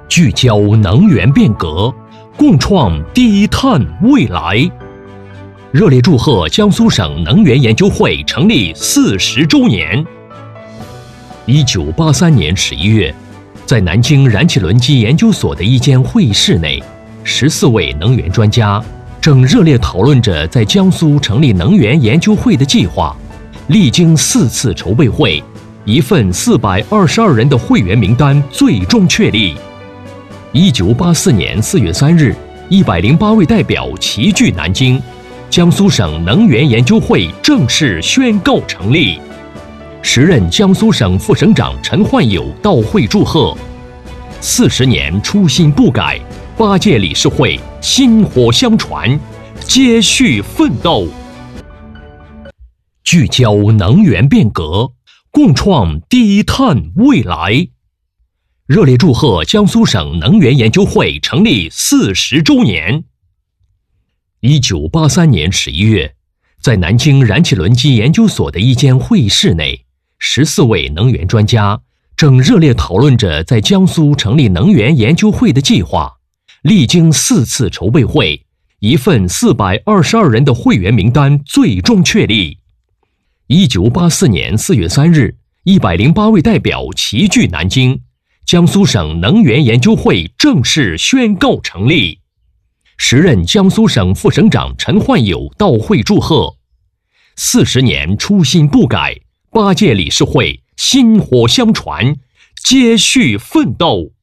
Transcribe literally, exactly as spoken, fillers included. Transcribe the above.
聚焦能源变革，共创低碳未来。热烈祝贺江苏省能源研究会成立四十周年。一九八三年十一月，在南京燃气轮机研究所的一间会议室内，十四位能源专家正热烈讨论着在江苏成立能源研究会的计划。历经四次筹备会，一份四百二十二人的会员名单最终确立。一九八四年四月三日，一百零八位代表齐聚南京，江苏省能源研究会正式宣告成立。时任江苏省副省长陈焕友到会祝贺。四十年初心不改，八届理事会薪火相传，接续奋斗。聚焦能源变革，共创低碳未来。热烈祝贺江苏省能源研究会成立四十周年。一九八三年十一月，在南京燃气轮机研究所的一间会议室内，十四位能源专家正热烈讨论着在江苏成立能源研究会的计划。历经四次筹备会，一份四百二十二人的会员名单最终确立。一九八四年四月三日，一百零八位代表齐聚南京，江苏省能源研究会正式宣告成立。时任江苏省副省长陈焕友到会祝贺。四十年初心不改，八届理事会薪火相传，接续奋斗。